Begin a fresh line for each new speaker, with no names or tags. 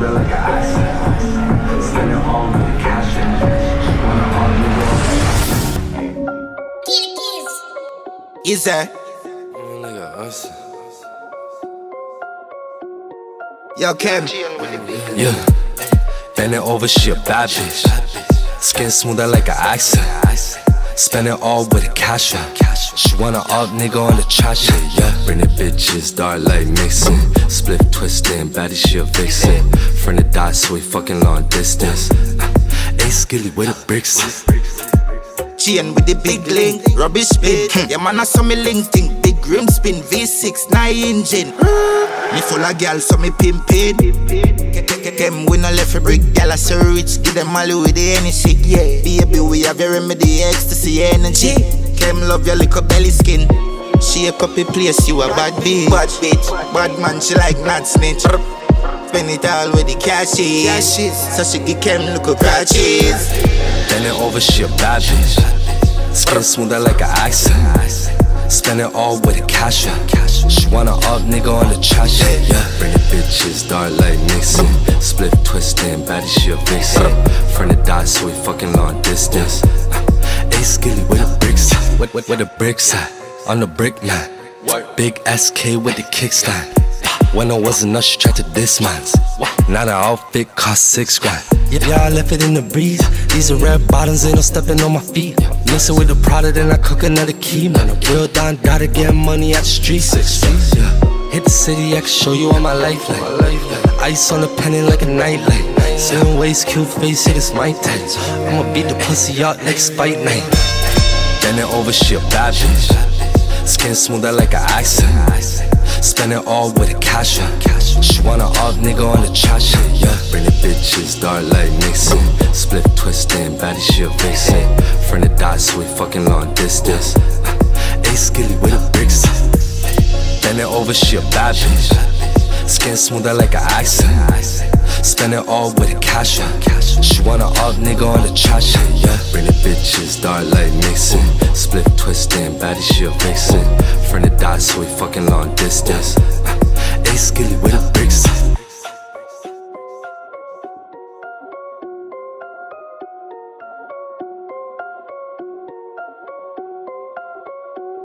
smoother like an accent. Spend it all with the cash. Wanna argue?
Is that? Yo, Kim.
Yeah, bend it over, she a bad bitch. Skin smoother like an accent. Spend it all with a cash out. She want an alt nigga on the trash shit, yeah. Bring the bitches, dark light mixing. Split twisting, baddie she a vixen. Friend of die, so we fucking long distance. Ace skilly with the bricks.
Chain with the big link, rubbish bin. Yeah, man, I saw me link thing. Big rim spin, V6, 9 engine. Me full of gal, so me pimpin'. Them we no left a brick, gal I so rich. Give them all with the energy. Yeah, baby, we have your remedy, ecstasy, energy. Kem love your little belly skin. She a copy place, you a bad bitch. Bad bitch, bad man, she like not snitch. Spend it all with the cashes. So she give Kem look crutches.
Bend it over, she a bad bitch. Skin smoother like an accent. Spend it all with a cash out. She want an alt nigga on the trash shit, yeah. Bring the bitches, dark light mixing. Split twisting, baddie she a vixen. Friend of die, so we fucking long distance. Ace skilly with the bricks. Where the bricks at? On the brick man. Big SK with the kickstand. When I wasn't enough, she tried to diss mines. Now the outfit cost 6 grand. Yeah, I left it in the breeze. These are red bottoms, ain't no stepping on my feet. Mixing with the product, then I cook another key. Man, a real Don Dada getting money at the streets. Yeah. Hit the city, I can show you all my lifeline. Ice on the pennon like a nightlight. Seven ways, cute face, hit it's my time. I'ma beat the pussy out like Spite Night. Bend it over, she a bad bitch. Skin smoother like an accent. Spend it all with a cash out. She want an alt nigga on the trash shit, yeah. Bring the bitches, dark light mixing. Split twisting, baddie she a vixen. Friend of die, so we fucking long distance. Ace skilly with the bricks. Bend it over, she a bad bitch. Skin smoother like an accent. Spend it all with a cash out. She want an alt nigga on the trash shit, yeah. Bring the bitches, dark light mixing. Split twisting, baddie she a vixen. Friend of die, so we fucking long distance. Ace skilly with the bricks.